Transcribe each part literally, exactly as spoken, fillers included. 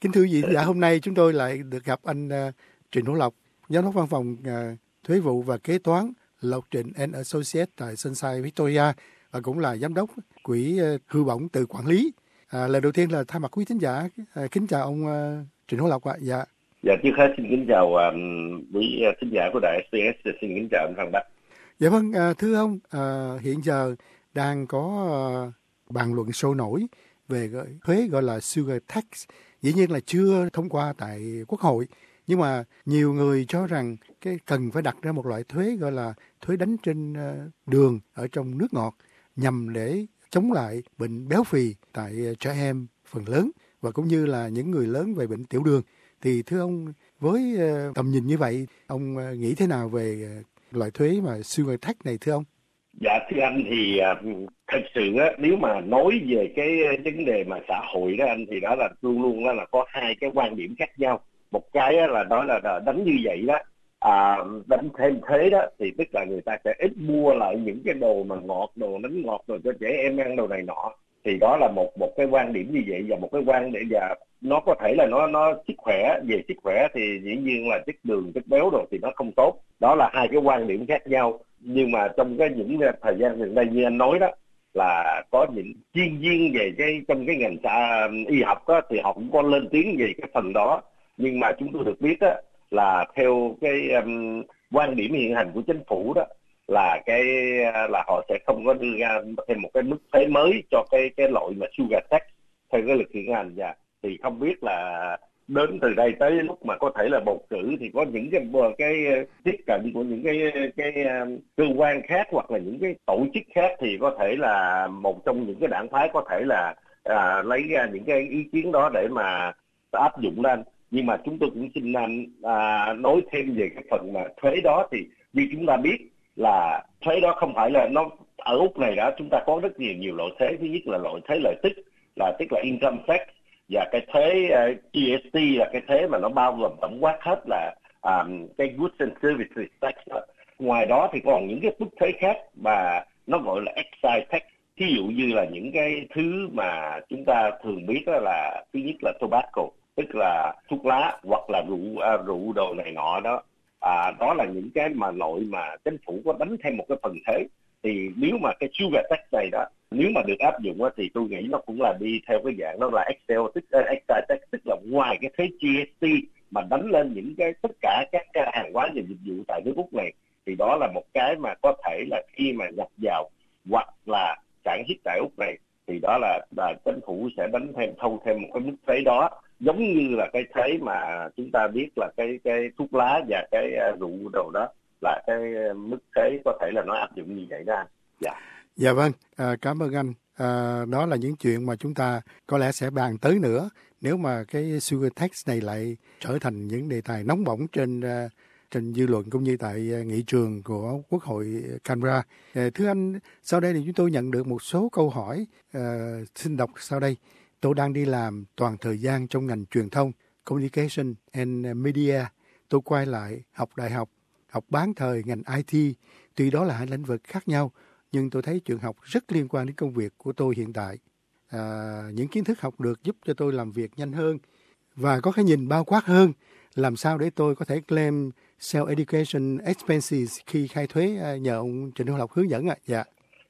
Kính thưa quý vị, dạ hôm nay chúng tôi lại được gặp anh uh, Trịnh Hữu Lộc, giám đốc văn phòng uh, thuế vụ và kế toán Lộc Trịnh and Associates tại Sunshine Victoria, và cũng là giám đốc quỹ uh, hưu bổng tự quản lý. À, lời đầu tiên là thay mặt quý thính giả uh, kính chào ông uh, Trịnh Hữu Lộc ạ. Dạ. Dạ, trước hết xin kính chào um, quý thính giả của đài ét bê ét, xin kính chào anh Phan Bách. Dạ vâng, uh, thưa ông, uh, hiện giờ đang có uh, bàn luận sôi nổi về thuế gọi là Sugar Tax. Dĩ nhiên là chưa thông qua tại Quốc hội, nhưng mà nhiều người cho rằng cái cần phải đặt ra một loại thuế gọi là thuế đánh trên đường ở trong nước ngọt nhằm để chống lại bệnh béo phì tại trẻ em phần lớn và cũng như là những người lớn về bệnh tiểu đường. Thì thưa ông, với tầm nhìn như vậy, ông nghĩ thế nào về loại thuế mà Sugar Tax này thưa ông? Dạ thưa anh, thì uh, thật sự á, nếu mà nói về cái vấn đề mà xã hội đó anh, thì đó là luôn luôn đó là có hai cái quan điểm khác nhau. Một cái á, là nói là đánh như vậy đó, à, đánh thêm thuế đó, thì tức là người ta sẽ ít mua lại những cái đồ mà ngọt, đồ đánh ngọt rồi cho trẻ em ăn đồ này nọ. Thì đó là một một cái quan điểm như vậy, và một cái quan điểm và nó có thể là nó nó sức khỏe, về sức khỏe thì dĩ nhiên là chất đường, chất béo rồi thì nó không tốt. Đó là hai cái quan điểm khác nhau. Nhưng mà trong cái những thời gian gần đây như anh nói đó, là có những chuyên viên về cái trong cái ngành xã, y học đó, thì họ cũng có lên tiếng về cái phần đó. Nhưng mà chúng tôi được biết đó, là theo cái um, quan điểm hiện hành của chính phủ đó, là cái là họ sẽ không có đưa ra thêm một cái mức thuế mới cho cái cái loại mà Sugar Tax theo cái luật hiện hành. Và thì không biết là đến từ đây tới lúc mà có thể là bầu cử thì có những cái cái tiếp cận của những cái cái cơ quan khác hoặc là những cái tổ chức khác, thì có thể là một trong những cái đảng phái có thể là à, lấy ra những cái ý kiến đó để mà áp dụng lên. Nhưng mà chúng tôi cũng xin anh à, nói thêm về cái phần mà thuế đó. Thì như chúng ta biết là thuế đó không phải là nó ở Úc này đó, chúng ta có rất nhiều nhiều loại thuế. Thứ nhất là loại thuế lợi tức, là tức là income tax, và cái thuế uh, giê ét tê là cái thuế mà nó bao gồm tổng quát hết là um, cái goods and services tax đó. Ngoài đó thì còn những cái mức thuế khác mà nó gọi là excise tax. Ví dụ như là những cái thứ mà chúng ta thường biết đó là thứ nhất là tobacco, tức là thuốc lá hoặc là rượu uh, rượu đồ này nọ đó. À, đó là những cái mà nội mà chính phủ có đánh thêm một cái phần thuế. Thì nếu mà cái Sugar Tax này đó, nếu mà được áp dụng á, thì tôi nghĩ nó cũng là đi theo cái dạng đó là Excel, tức uh, excise tax, tức là ngoài cái thuế giê ét tê mà đánh lên những cái tất cả các cái hàng hóa và dịch vụ tại nước Úc này, thì đó là một cái mà có thể là khi mà nhập vào hoặc là sản xuất tại Úc này, thì đó là, là chính phủ sẽ đánh thêm thâu thêm một cái mức thuế đó, giống như là cái thuế mà chúng ta biết là cái cái thuốc lá và cái uh, rượu đồ đó, là cái mức thuế có thể là nó áp dụng như vậy đó anh. Dạ. Dạ vâng, à, cảm ơn anh. À, đó là những chuyện mà chúng ta có lẽ sẽ bàn tới nữa nếu mà cái Sugar Tax này lại trở thành những đề tài nóng bỏng trên uh, trên dư luận cũng như tại uh, nghị trường của Quốc hội Canberra. À, thưa anh, sau đây thì chúng tôi nhận được một số câu hỏi, uh, xin đọc sau đây. Tôi đang đi làm toàn thời gian trong ngành truyền thông, Communication and Media. Tôi quay lại học đại học, học bán thời ngành i tê. Tuy đó là hai lĩnh vực khác nhau, nhưng tôi thấy trường học rất liên quan đến công việc của tôi hiện tại. À, những kiến thức học được giúp cho tôi làm việc nhanh hơn và có cái nhìn bao quát hơn. Làm sao để tôi có thể claim self-education expenses khi khai thuế, nhờ ông Trịnh Hữu Lộc hướng dẫn ạ. Dạ.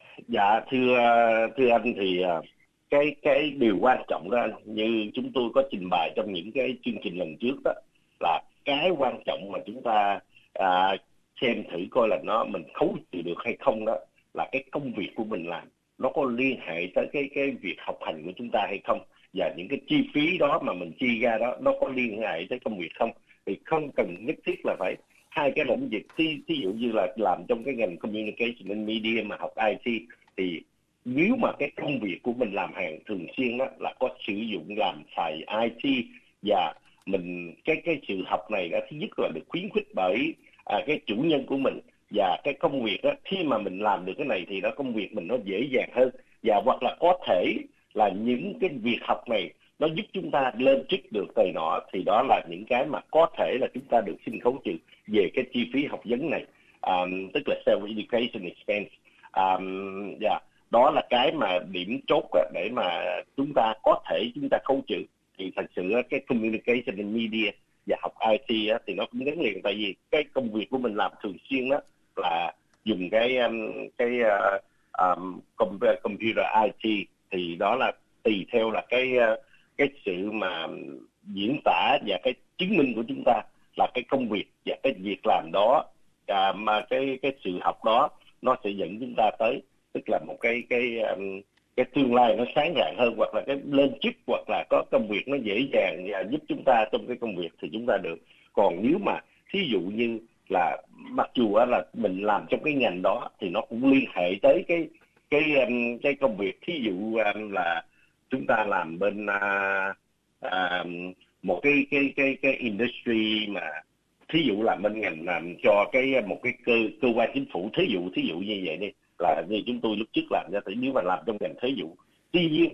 Dạ thưa thưa anh, thì cái cái điều quan trọng đó, như chúng tôi có trình bày trong những cái chương trình lần trước đó, là cái quan trọng mà chúng ta à, xem thử coi là nó mình khấu trừ được hay không đó, là cái công việc của mình làm nó có liên hệ tới cái cái việc học hành của chúng ta hay không, và những cái chi phí đó mà mình chi ra đó nó có liên hệ tới công việc không. Thì không cần nhất thiết là phải hai cái lĩnh vực. Ví, ví dụ như là làm trong cái ngành Communication and Media mà học i tê, thì nếu mà cái công việc của mình làm hàng thường xuyên đó là có sử dụng làm xài i tê, và mình cái cái sự học này đó, thứ nhất là được khuyến khích bởi à, cái chủ nhân của mình, và cái công việc đó, khi mà mình làm được cái này thì nó công việc mình nó dễ dàng hơn. Và hoặc là có thể là những cái việc học này nó giúp chúng ta lên chức được thời nọ, thì đó là những cái mà có thể là chúng ta được xin khấu trừ về cái chi phí học vấn này, um, tức là self-education expense. Um, yeah. Đó là cái mà điểm chốt để mà chúng ta có thể chúng ta khấu trừ. thì thật sự cái communication and media và học i tê á, thì nó cũng gắn liền, tại vì cái công việc của mình làm thường xuyên đó là dùng cái cái uh, um, computer i tê, thì đó là tùy theo là cái cái sự mà diễn tả và cái chứng minh của chúng ta là cái công việc và cái việc làm đó, à, mà cái cái sự học đó nó sẽ dẫn chúng ta tới, tức là một cái cái um, cái tương lai nó sáng rạng hơn, hoặc là cái lên chức, hoặc là có công việc nó dễ dàng và giúp chúng ta trong cái công việc thì chúng ta được. Còn nếu mà thí dụ như là mặc dù là mình làm trong cái ngành đó thì nó cũng liên hệ tới cái cái cái công việc, thí dụ là chúng ta làm bên uh, uh, một cái cái cái cái industry mà thí dụ là bên ngành làm cho cái một cái cơ cơ quan chính phủ, thí dụ thí dụ như vậy đi, là như chúng tôi lúc trước làm ra, thì nếu mà làm trong ngành thuế vụ, tuy nhiên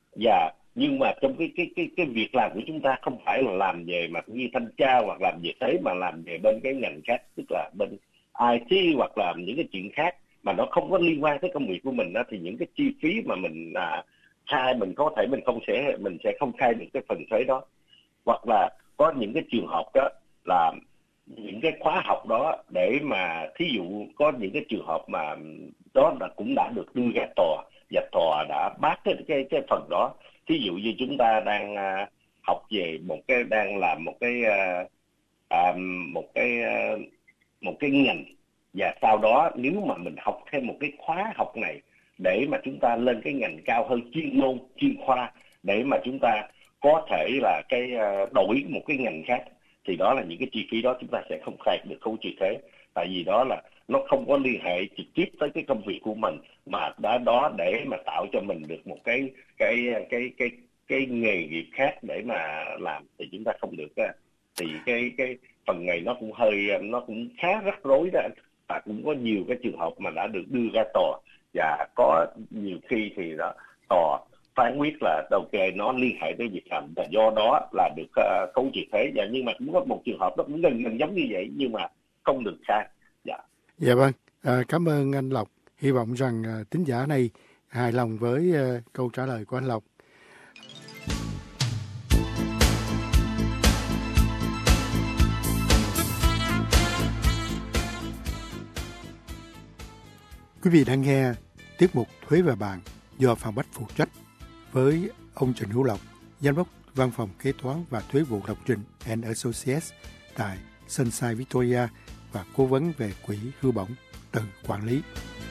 và nhưng mà trong cái cái cái cái việc làm của chúng ta không phải là làm về mặt như thanh tra hoặc làm về thuế, mà làm về bên cái ngành khác, tức là bên i tê hoặc làm những cái chuyện khác mà nó không có liên quan tới công việc của mình đó, thì những cái chi phí mà mình à, khai mình có thể mình không sẽ mình sẽ không khai được cái phần thuế đó. Hoặc là có những cái trường hợp đó là những cái khóa học đó, để mà thí dụ có những cái trường hợp mà đó là cũng đã được đưa ra tòa và tòa đã bác cái cái cái phần đó. Thí dụ như chúng ta đang uh, học về một cái đang làm một cái uh, uh, một cái uh, một cái ngành, và sau đó nếu mà mình học thêm một cái khóa học này để mà chúng ta lên cái ngành cao hơn, chuyên môn chuyên khoa, để mà chúng ta có thể là cái uh, đổi một cái ngành khác, thì đó là những cái chi phí đó chúng ta sẽ không khai được khấu trừ thuế, tại vì đó là nó không có liên hệ trực tiếp tới cái công việc của mình, mà đã đó để mà tạo cho mình được một cái cái cái cái cái nghề nghiệp khác để mà làm, thì chúng ta không được á. Thì cái cái phần này nó cũng hơi nó cũng khá rắc rối đó, và cũng có nhiều cái trường hợp mà đã được đưa ra tòa, và có nhiều khi thì đó tòa phán quyết là ok nó liên hệ tới việc làm, và do đó là được uh, khấu trừ thuế. Và nhưng mà cũng có một trường hợp nó cũng gần gần giống như vậy, nhưng mà không được khai. Dạ. Dạ vâng, à, cảm ơn anh Lộc. Hy vọng rằng à, thính giả này hài lòng với à, câu trả lời của anh Lộc. Quý vị đang nghe tiết mục Thuế và Bạn do Phạm Bách phụ trách, với ông Trịnh Hữu Lộc, giám đốc văn phòng kế toán và thuế vụ Lộc Trình and Associates tại Sunshine Victoria, và cố vấn về quỹ hưu bổng từ quản lý.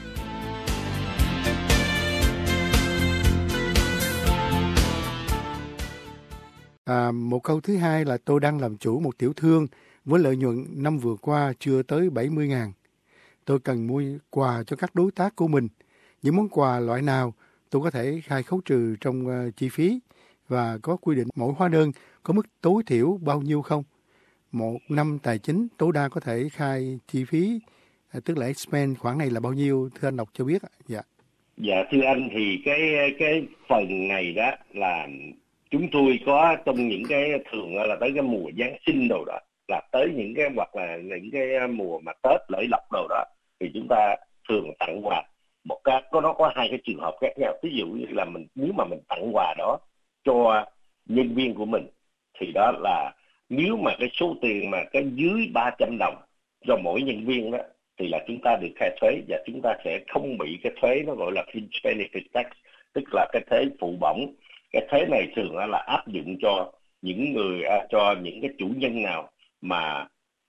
À, một câu thứ hai là tôi đang làm chủ một tiểu thương với lợi nhuận năm vừa qua chưa tới bảy mươi ngàn. Tôi cần mua quà cho các đối tác của mình. Những món quà loại nào tôi có thể khai khấu trừ trong uh, chi phí, và có quy định mỗi hóa đơn có mức tối thiểu bao nhiêu không? Một năm tài chính tối đa có thể khai chi phí, uh, tức là expense khoản này là bao nhiêu? Thưa anh Lộc cho biết. Dạ. Dạ thưa anh, thì cái cái phần này đó là chúng tôi có trong những cái thường là tới cái mùa Giáng sinh đồ đó, là tới những cái hoặc là những cái mùa mà Tết lễ lộc đồ đó, thì chúng ta thường tặng quà. Một cái có nó có hai cái trường hợp khác nhau. Ví dụ như là mình nếu mà mình tặng quà đó cho nhân viên của mình, thì đó là nếu mà cái số tiền mà cái dưới ba trăm đồng cho mỗi nhân viên đó, thì là chúng ta được khai thuế, và chúng ta sẽ không bị cái thuế nó gọi là fringe benefit tax, tức là cái thuế phụ bổng. Cái thuế này thường là áp dụng cho những người cho những cái chủ nhân nào mà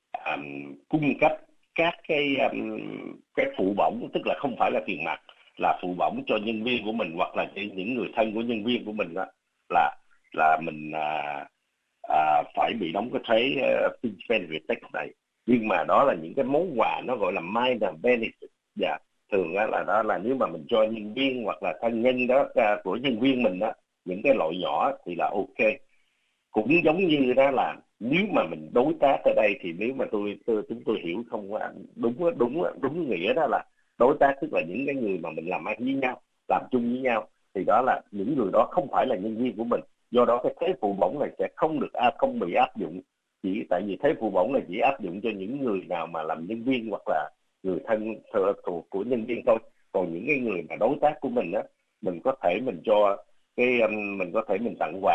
um, cung cấp các cái um, cái phụ bổng, tức là không phải là tiền mặt, là phụ bổng cho nhân viên của mình, hoặc là những người thân của nhân viên của mình đó, là là mình à, à, phải bị đóng cái thuế uh, fringe benefit tax này. Nhưng mà đó là những cái món quà nó gọi là minor benefit. Dạ, thường đó là đó là nếu mà mình cho nhân viên hoặc là thân nhân đó uh, của nhân viên mình đó, những cái loại nhỏ thì là ok. Cũng giống như đó là nếu mà mình đối tác ở đây, thì nếu mà tôi, tôi chúng tôi hiểu không đúng đúng đúng nghĩa đó là đối tác, tức là những cái người mà mình làm ăn với nhau, làm chung với nhau, thì đó là những người đó không phải là nhân viên của mình. Do đó cái thuế phụ bổng này sẽ không được à, không bị áp dụng, chỉ tại vì thuế phụ bổng này chỉ áp dụng cho những người nào mà làm nhân viên hoặc là người thân thuộc của nhân viên thôi. Còn những cái người mà đối tác của mình á, mình có thể mình cho cái um, mình có thể mình tặng quà,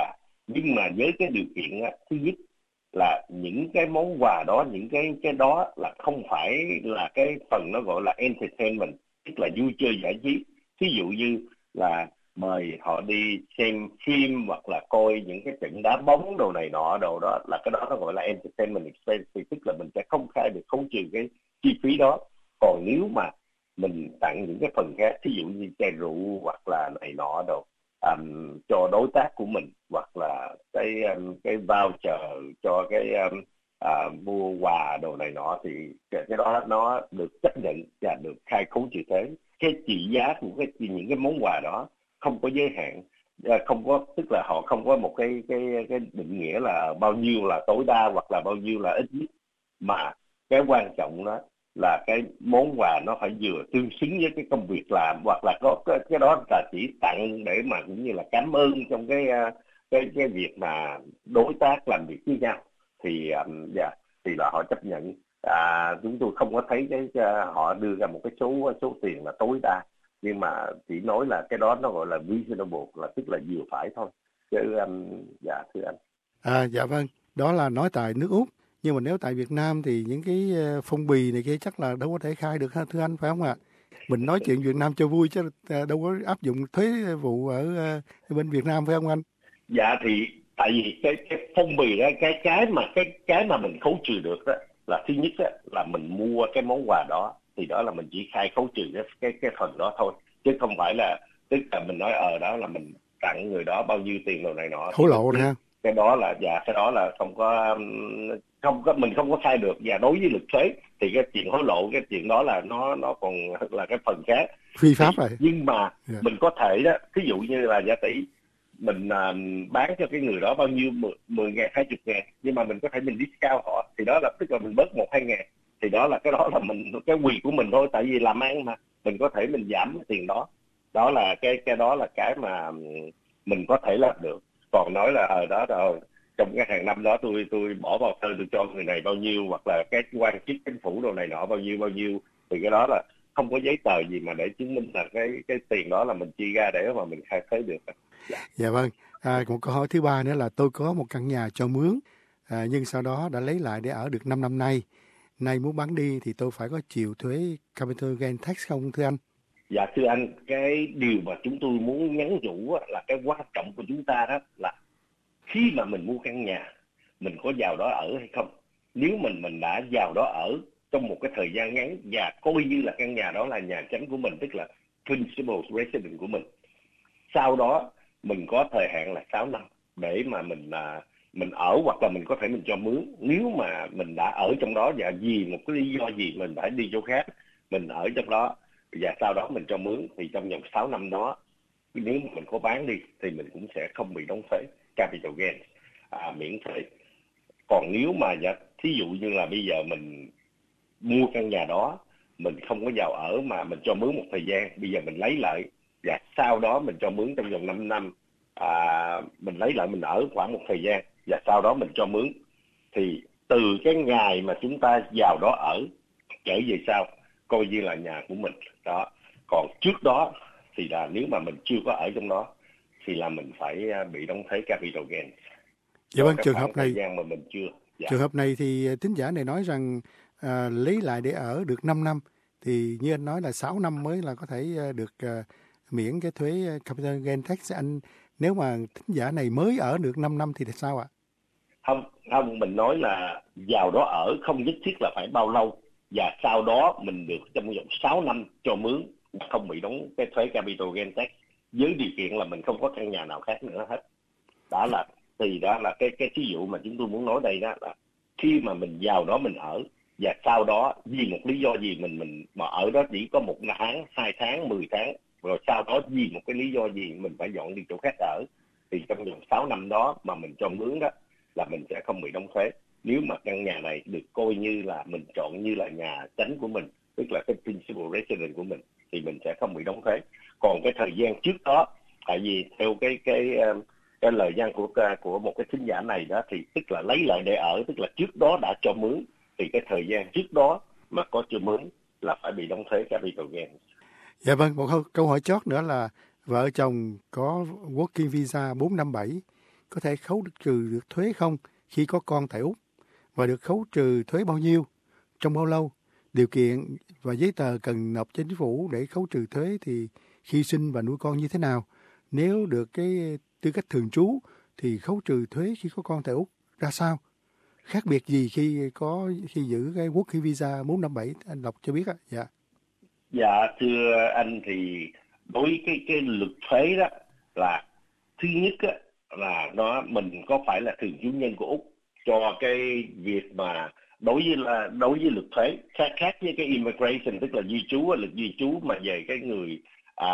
Nhưng mà với cái điều kiện á, thứ nhất là những cái món quà đó, những cái cái đó là không phải là cái phần nó gọi là entertainment, tức là vui chơi giải trí. Ví dụ như là mời họ đi xem phim hoặc là coi những cái trận đá bóng đồ này nọ đồ đó, là cái đó nó gọi là entertainment expense, tức là mình sẽ không khai được khấu trừ cái chi phí đó. Còn nếu mà mình tặng những cái phần khác, ví dụ như chai rượu hoặc là này nọ đồ, um, cho đối tác của mình, hoặc là cái um, cái voucher cho cái um, à, mua quà đồ này nọ, thì cái, cái đó nó được chấp nhận và được khai khấu trừ thuế. Cái trị giá của cái những cái món quà đó không có giới hạn, không có, tức là họ không có một cái cái cái định nghĩa là bao nhiêu là tối đa hoặc là bao nhiêu là ít nhất, mà cái quan trọng đó là cái món quà nó phải vừa tương xứng với cái công việc làm, hoặc là có cái, cái đó là chỉ tặng để mà cũng như là cảm ơn trong cái cái cái việc mà đối tác làm việc với nhau, thì um, yeah, thì là họ chấp nhận. À, chúng tôi không có thấy cái uh, họ đưa ra một cái số số tiền là tối đa, nhưng mà chỉ nói là cái đó nó gọi là reasonable, là tức là vừa phải thôi, chứ um, dạ thưa anh. À, dạ vâng, đó là nói tại nước Úc, nhưng mà nếu tại Việt Nam thì những cái phong bì này kia chắc là đâu có thể khai được ha thưa anh, phải không ạ? Mình nói chuyện Việt Nam cho vui chứ đâu có áp dụng thuế vụ ở bên Việt Nam, phải không anh? Dạ thì tại vì cái cái phong bì đó, cái cái mà cái cái mà mình khấu trừ được đó là thứ nhất đó, là mình mua cái món quà đó, thì đó là mình chỉ khai khấu trừ cái cái cái phần đó thôi, chứ không phải là tức là mình nói ở đó là mình tặng người đó bao nhiêu tiền đồ này nọ. Hối lộ nè. Cái đó là dạ cái đó là không có không có mình không có khai được, và đối với luật thuế thì cái chuyện hối lộ, cái chuyện đó là nó nó còn là cái phần khác, phi pháp rồi. Nhưng mà yeah. mình có thể đó, ví dụ như là giả tỷ mình uh, bán cho cái người đó bao nhiêu mười ngàn, hai chục ngàn, nhưng mà mình có thể mình discount họ, thì đó là tức là mình bớt một hai ngàn, thì đó là cái đó là mình cái quyền của mình thôi, tại vì làm ăn mà mình có thể mình giảm cái tiền đó, đó là cái cái đó là cái mà mình có thể làm được. Còn nói là ở đó rồi trong cái hàng năm đó tôi tôi bỏ vào thơ tôi cho người này bao nhiêu, hoặc là cái quan chức chính phủ đồ này nọ bao nhiêu bao nhiêu, thì cái đó là không có giấy tờ gì mà để chứng minh là cái cái tiền đó là mình chi ra để mà mình khai thuế được. Dạ, dạ vâng. À, một câu hỏi thứ ba nữa là tôi có một căn nhà cho mướn, à, nhưng sau đó đã lấy lại để ở được năm năm nay. Nay muốn bán đi thì tôi phải có chịu thuế capital gain tax không thưa anh? Dạ thưa anh, cái điều mà chúng tôi muốn nhắn nhủ là cái quan trọng của chúng ta đó là khi mà mình mua căn nhà, mình có vào đó ở hay không. Nếu mình mình đã vào đó ở trong một cái thời gian ngắn và coi như là căn nhà đó là nhà chánh của mình, tức là principal residence của mình, sau đó mình có thời hạn là sáu năm để mà mình à, mình ở, hoặc là mình có thể mình cho mướn. Nếu mà mình đã ở trong đó và vì một cái lý do gì mình phải đi chỗ khác, mình ở trong đó và sau đó mình cho mướn, thì trong vòng sáu năm đó nếu mà mình có bán đi thì mình cũng sẽ không bị đóng thuế capital gain, à, miễn thuế. Còn nếu mà dạ, thí dụ như là bây giờ mình mua căn nhà đó, mình không có vào ở mà mình cho mướn một thời gian, bây giờ mình lấy lại và sau đó mình cho mướn trong vòng năm năm, à, mình lấy lại mình ở khoảng một thời gian và sau đó mình cho mướn, thì từ cái ngày mà chúng ta vào đó ở trở về sau coi như là nhà của mình đó. Còn trước đó thì là nếu mà mình chưa có ở trong đó thì là mình phải bị đóng thuế capital gain. Dạ vâng, trường hợp này gian mà mình chưa. Dạ. Trường hợp này thì tín giả này nói rằng à, lấy lại để ở được năm năm, thì như anh nói là sáu năm mới là có thể được à, miễn cái thuế capital gain tax. Anh nếu mà tín giả này mới ở được năm năm thì sao ạ? Không, không, mình nói là vào đó ở không nhất thiết là phải bao lâu, và sau đó mình được trong vòng sáu năm cho mướn, không bị đóng cái thuế capital gain tax, với điều kiện là mình không có căn nhà nào khác nữa hết. Đó là thì đó là cái cái ví dụ mà chúng tôi muốn nói đây đó, là khi mà mình vào đó mình ở và sau đó vì một lý do gì mình mình mà ở đó chỉ có một tháng, hai tháng, mười tháng, rồi sau đó vì một cái lý do gì mình phải dọn đi chỗ khác ở, thì trong vòng sáu năm đó mà mình cho mướn đó là mình sẽ không bị đóng thuế. Nếu mà căn nhà này được coi như là mình chọn như là nhà chánh của mình, tức là cái principal residence của mình, thì mình sẽ không bị đóng thuế. Còn cái thời gian trước đó, tại vì theo cái cái cái lời gian của của một cái thính giả này đó, thì tức là lấy lại để ở, tức là trước đó đã cho mướn, thì cái thời gian trước đó mà có cho mướn là phải bị đóng thuế capital gain. Dạ vâng, một câu hỏi chót nữa là vợ chồng có working visa bốn năm bảy, có thể khấu trừ được thuế không khi có con tại Úc, và được khấu trừ thuế bao nhiêu, trong bao lâu, điều kiện và giấy tờ cần nộp cho chính phủ để khấu trừ thuế thì khi sinh và nuôi con như thế nào. Nếu được cái tư cách thường trú thì khấu trừ thuế khi có con tại Úc ra sao? Khác biệt gì khi có khi giữ cái working visa bốn năm bảy, anh Lộc cho biết á. Dạ. Dạ thưa anh, thì đối cái cái luật thuế đó là thứ nhất á, là nó mình có phải là thường trú nhân của Úc cho cái việc mà đối với là đối với luật thuế khác khác với cái immigration, tức là di trú, luật di trú mà về cái người à,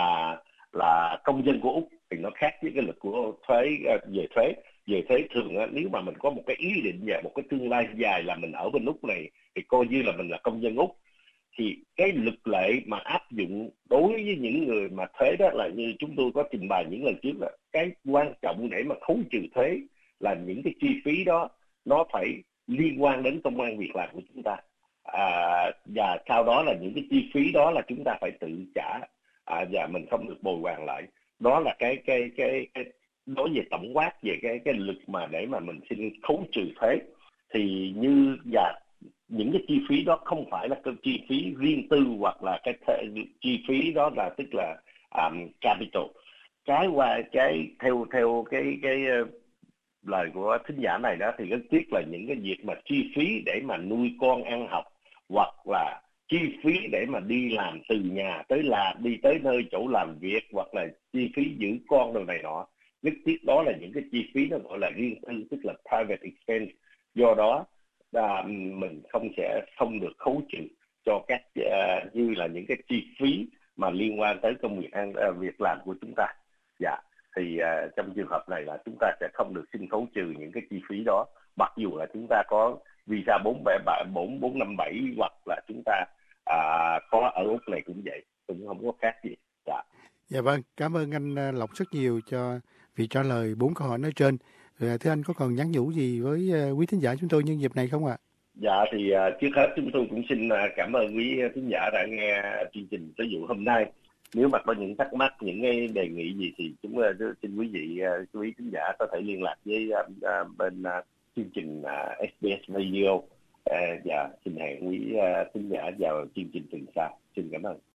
là công dân của Úc thì nó khác với cái luật của thuế về thuế về thuế thường á. Nếu mà mình có một cái ý định về một cái tương lai dài là mình ở bên Úc này thì coi như là mình là công dân Úc, thì cái luật lệ mà áp dụng đối với những người mà thuế đó là như chúng tôi có trình bày những lần trước, là cái quan trọng để mà khấu trừ thuế là những cái chi phí đó nó phải liên quan đến công ăn việc làm của chúng ta, à, và sau đó là những cái chi phí đó là chúng ta phải tự trả, à, và mình không được bồi hoàn lại. Đó là cái cái cái, cái nói về tổng quát về cái cái luật mà để mà mình xin khấu trừ thuế. Thì như và những cái chi phí đó không phải là cái chi phí riêng tư, hoặc là cái th- chi phí đó là tức là um, capital. Cái qua cái theo theo cái cái uh, lời của thính giả này đó, thì rất tiếc là những cái việc mà chi phí để mà nuôi con ăn học, hoặc là chi phí để mà đi làm từ nhà tới là đi tới nơi chỗ làm việc, hoặc là chi phí giữ con đồ này nọ, rất tiếc đó là những cái chi phí nó gọi là riêng tư, tức là private expense. Do đó là mình không sẽ không được khấu trừ cho các uh, như là những cái chi phí mà liên quan tới công việc ăn uh, việc làm của chúng ta. Dạ, thì uh, trong trường hợp này là chúng ta sẽ không được xin khấu trừ những cái chi phí đó, mặc dù là chúng ta có visa bốn bốn bốn năm bảy, hoặc là chúng ta uh, có ở Úc này cũng vậy, cũng không có khác gì. Dạ. Dạ vâng, cảm ơn anh Lộc rất nhiều cho vì trả lời bốn câu hỏi nói trên. Rồi, thưa anh có còn nhắn nhủ gì với quý thính giả chúng tôi nhân dịp này không ạ? À? Dạ thì uh, trước hết chúng tôi cũng xin uh, cảm ơn quý thính giả đã nghe chương trình Tới Vụ hôm nay. Nếu mà có những thắc mắc, những cái đề nghị gì thì chúng uh, xin quý vị uh, quý thính giả có thể liên lạc với uh, uh, bên uh, chương trình uh, ét bê ét Radio. Uh, và xin hẹn quý uh, thính giả vào chương trình tuần sau. Xin cảm ơn.